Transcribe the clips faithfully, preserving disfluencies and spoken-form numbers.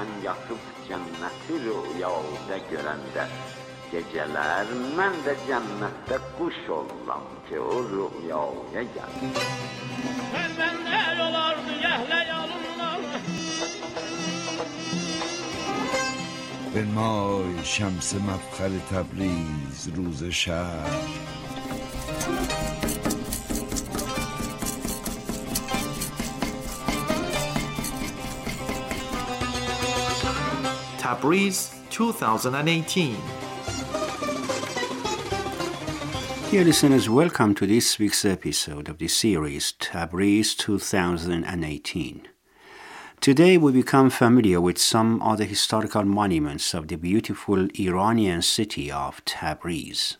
sen yatıp cenneti rüyada görende, geceler mən də cənnətdə quş olam ki, o rüyaya gəl. Məndən olardı yəhlə yalınlar. بنمای شمس مفخر تبریز روز شهر. Tabriz twenty eighteen. Dear listeners, welcome to this week's episode of the series Tabriz twenty eighteen. Today we become familiar with some other historical monuments of the beautiful Iranian city of Tabriz.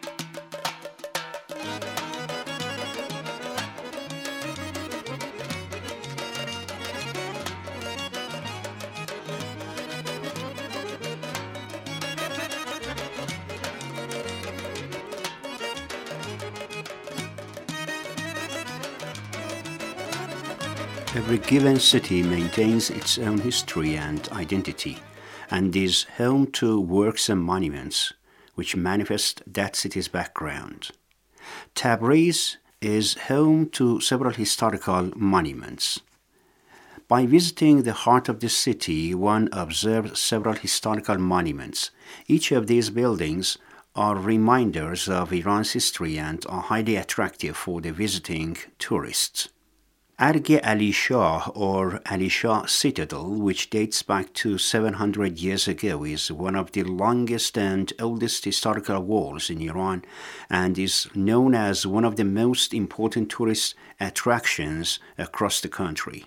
Every given city maintains its own history and identity, and is home to works and monuments which manifest that city's background. Tabriz is home to several historical monuments. By visiting the heart of the city, one observes several historical monuments. Each of these buildings are reminders of Iran's history and are highly attractive for the visiting tourists. Arg Ali Shah, or Ali Shah Citadel, which dates back to seven hundred years ago, is one of the longest and oldest historical walls in Iran and is known as one of the most important tourist attractions across the country.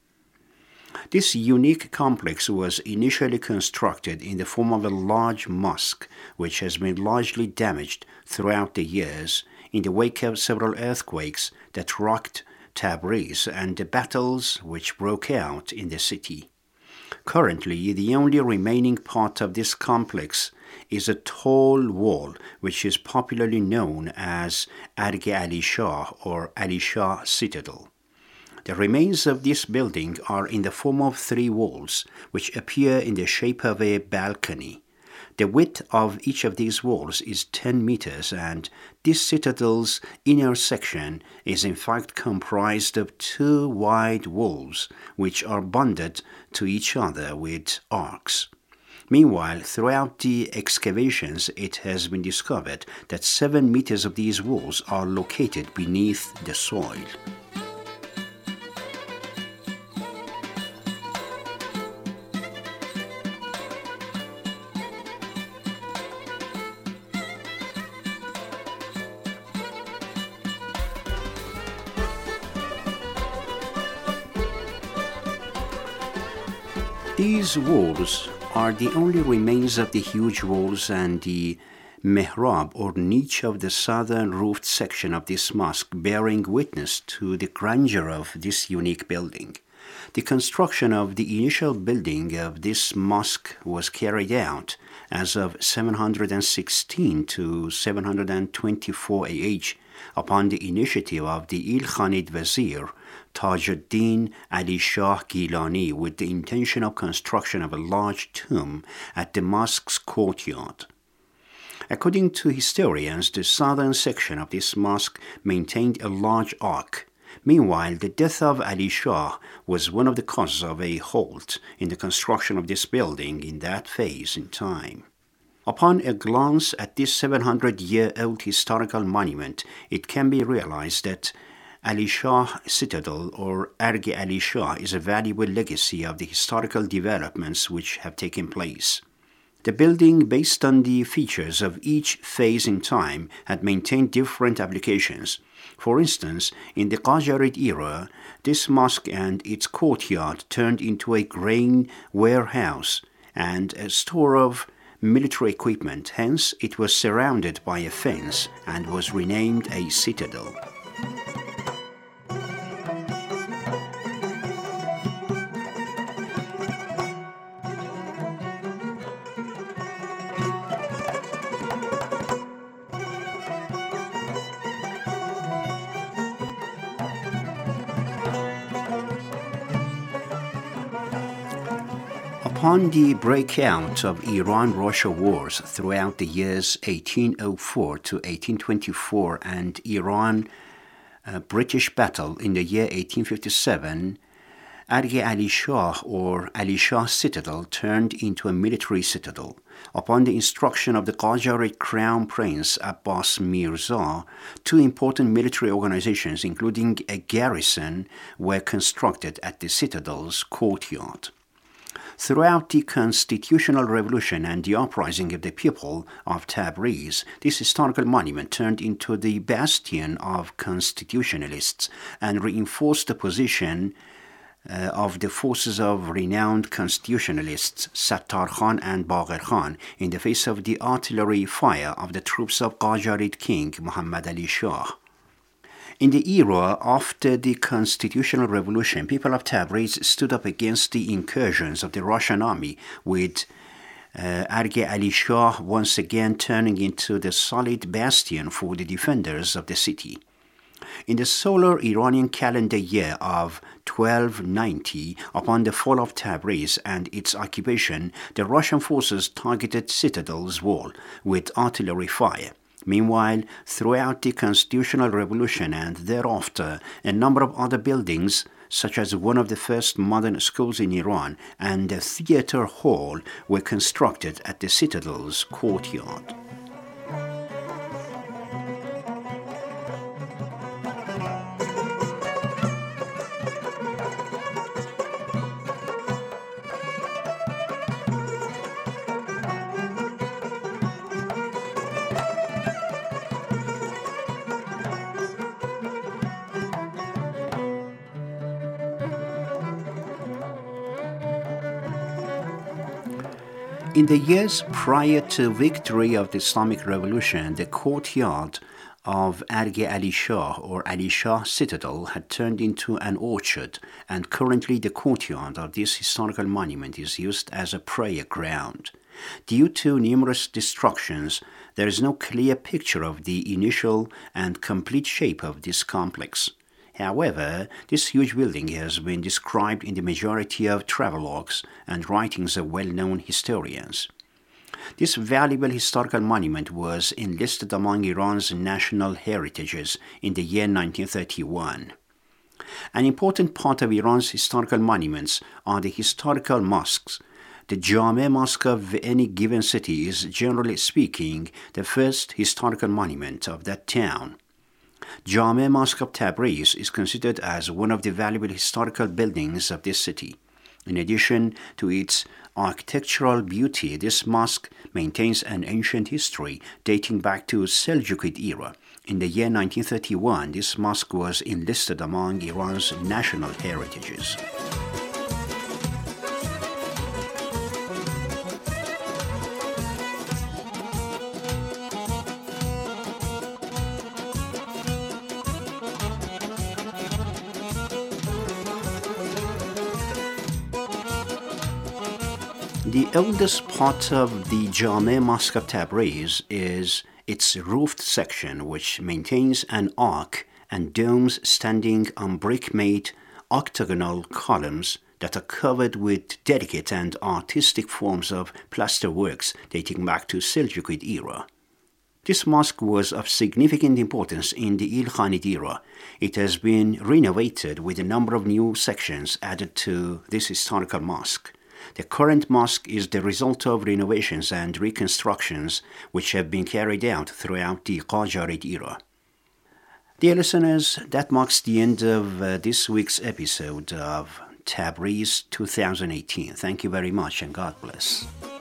This unique complex was initially constructed in the form of a large mosque, which has been largely damaged throughout the years in the wake of several earthquakes that rocked Tabriz and the battles which broke out in the city. Currently, the only remaining part of this complex is a tall wall which is popularly known as Arg Ali Shah or Ali Shah Citadel. The remains of this building are in the form of three walls which appear in the shape of a balcony. The width of each of these walls is ten meters, and this citadel's inner section is in fact comprised of two wide walls which are bonded to each other with arcs. Meanwhile, throughout the excavations, it has been discovered that seven meters of these walls are located beneath the soil. These walls are the only remains of the huge walls and the mihrab or niche of the southern roofed section of this mosque, bearing witness to the grandeur of this unique building. The construction of the initial building of this mosque was carried out as of seven hundred sixteen to seven hundred twenty-four A H upon the initiative of the Ilkhanid Wazir Tajuddin Ali Shah Gilani, with the intention of construction of a large tomb at the mosque's courtyard. According to historians, the southern section of this mosque maintained a large arch. Meanwhile, the death of Ali Shah was one of the causes of a halt in the construction of this building in that phase in time. Upon a glance at this seven hundred year old historical monument, it can be realized that Ali Shah Citadel or Arg Ali Shah is a valuable legacy of the historical developments which have taken place. The building, based on the features of each phase in time, had maintained different applications. For instance, in the Qajarid era, this mosque and its courtyard turned into a grain warehouse and a store of military equipment. Hence, it was surrounded by a fence and was renamed a citadel. Upon the breakout of Iran-Russia wars throughout the years eighteen oh four to eighteen twenty-four and Iran-British battle in the year eighteen fifty-seven, Arg Ali Shah or Ali Shah Citadel turned into a military citadel. Upon the instruction of the Qajarite Crown Prince Abbas Mirza, two important military organizations, including a garrison, were constructed at the citadel's courtyard. Throughout the constitutional revolution and the uprising of the people of Tabriz, this historical monument turned into the bastion of constitutionalists and reinforced the position uh, of the forces of renowned constitutionalists Sattar Khan and Baqir Khan in the face of the artillery fire of the troops of Qajarite King Muhammad Ali Shah. In the era after the constitutional revolution, people of Tabriz stood up against the incursions of the Russian army, with uh, Arg Ali Shah once again turning into the solid bastion for the defenders of the city. In the solar Iranian calendar year of twelve ninety, upon the fall of Tabriz and its occupation, the Russian forces targeted Citadel's wall with artillery fire. Meanwhile, throughout the Constitutional Revolution and thereafter, a number of other buildings, such as one of the first modern schools in Iran and a theater hall, were constructed at the citadel's courtyard. In the years prior to victory of the Islamic Revolution, the courtyard of Arg Ali Shah or Ali Shah Citadel had turned into an orchard, and currently the courtyard of this historical monument is used as a prayer ground. Due to numerous destructions, there is no clear picture of the initial and complete shape of this complex. However, this huge building has been described in the majority of travelogues and writings of well-known historians. This valuable historical monument was enlisted among Iran's national heritages in the year nineteen thirty-one. An important part of Iran's historical monuments are the historical mosques. The Jame Mosque of any given city is, generally speaking, the first historical monument of that town. Jame Mosque of Tabriz is considered as one of the valuable historical buildings of this city. In addition to its architectural beauty, this mosque maintains an ancient history dating back to Seljuk era. In the year nineteen thirty-one, this mosque was enlisted among Iran's national heritages. The oldest part of the Jame Mosque of Tabriz is its roofed section, which maintains an arch and domes standing on brick-made octagonal columns that are covered with delicate and artistic forms of plasterworks dating back to Seljuk era. This mosque was of significant importance in the Ilkhanid era. It has been renovated with a number of new sections added to this historical mosque. The current mosque is the result of renovations and reconstructions which have been carried out throughout the Qajarite era. Dear listeners, that marks the end of uh, this week's episode of Tabriz twenty eighteen. Thank you very much and God bless.